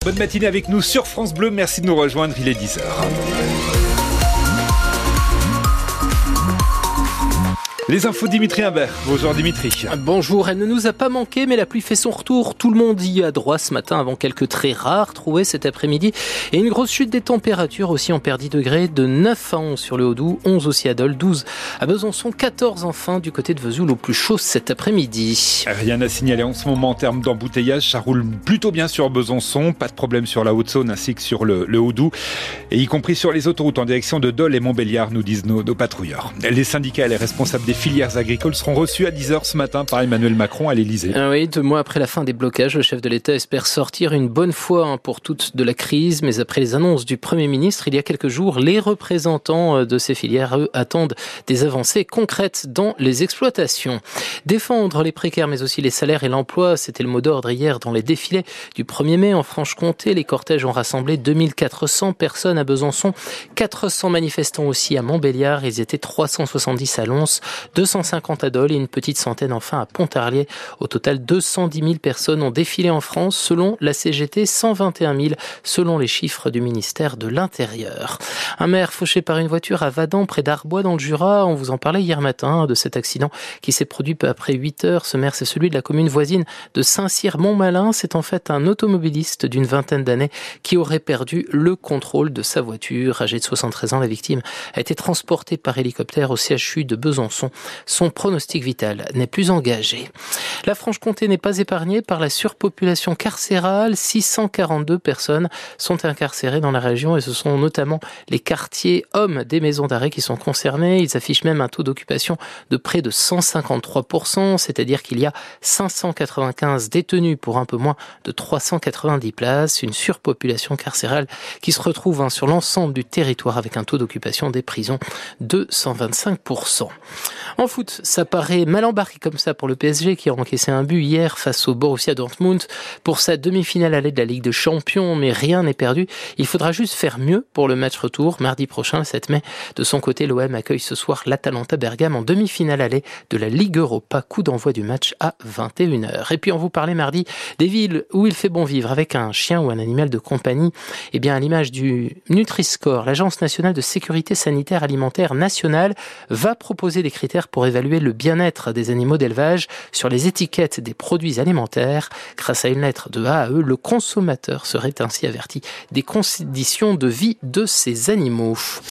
bonne matinée avec nous sur France Bleu. Merci de nous rejoindre, il est 10h. Les infos Dimitri Imbert. Bonjour Dimitri. Bonjour, elle ne nous a pas manqué, mais la pluie fait son retour. Tout le monde y a droit ce matin avant quelques traits rares trouvés cet après-midi. Et une grosse chute des températures aussi. On perd 10 degrés, de 9 à 11 sur le Haut-Doubs, 11 aussi à Dole, 12 à Besançon, 14 enfin du côté de Vesoul au plus chaud cet après-midi. Rien à signaler en ce moment en termes d'embouteillage. Ça roule plutôt bien sur Besançon. Pas de problème sur la Haute-Saône ainsi que sur le Haut-Doubs. Et y compris sur les autoroutes en direction de Dole et Montbéliard, nous disent nos patrouilleurs. Les syndicats et les responsables des filières agricoles seront reçus à 10h ce matin par Emmanuel Macron à l'Elysée. Oui, 2 mois après la fin des blocages, le chef de l'État espère sortir une bonne fois pour toutes de la crise. Mais après les annonces du Premier ministre, il y a quelques jours, les représentants de ces filières, eux, attendent des avancées concrètes dans les exploitations. Défendre les précaires, mais aussi les salaires et l'emploi, c'était le mot d'ordre hier dans les défilés du 1er mai en Franche-Comté. Les cortèges ont rassemblé 2400 personnes à Besançon, 400 manifestants aussi à Montbéliard. Ils étaient 370 à Lons, 250 à Dole et une petite centaine enfin à Pontarlier. Au total, 210 000 personnes ont défilé en France selon la CGT, 121 000 selon les chiffres du ministère de l'Intérieur. Un maire fauché par une voiture à Vadans, près d'Arbois dans le Jura. On vous en parlait hier matin de cet accident qui s'est produit peu après 8 heures. Ce maire, c'est celui de la commune voisine de Saint-Cyr-Montmalin. C'est en fait un automobiliste d'une vingtaine d'années qui aurait perdu le contrôle de sa voiture. Âgé de 73 ans, la victime a été transportée par hélicoptère au CHU de Besançon. Son pronostic vital n'est plus engagé. La Franche-Comté n'est pas épargnée par la surpopulation carcérale. 642 personnes sont incarcérées dans la région et ce sont notamment les quartiers hommes des maisons d'arrêt qui sont concernés. Ils affichent même un taux d'occupation de près de 153%, c'est-à-dire qu'il y a 595 détenus pour un peu moins de 390 places. Une surpopulation carcérale qui se retrouve sur l'ensemble du territoire avec un taux d'occupation des prisons de 125%. En foot, ça paraît mal embarqué comme ça pour le PSG qui a encaissé un but hier face au Borussia Dortmund pour sa demi-finale allée de la Ligue des Champions, mais rien n'est perdu. Il faudra juste faire mieux pour le match retour mardi prochain, le 7 mai. De son côté, l'OM accueille ce soir l'Atalanta Bergame en demi-finale allée de la Ligue Europa. Coup d'envoi du match à 21h. Et puis on vous parlait mardi des villes où il fait bon vivre avec un chien ou un animal de compagnie. Eh bien, à l'image du Nutri-Score, l'Agence nationale de sécurité sanitaire alimentaire nationale va proposer des critères pour évaluer le bien-être des animaux d'élevage sur les étiquettes des produits alimentaires. Grâce à une lettre de A à E, le consommateur serait ainsi averti des conditions de vie de ces animaux.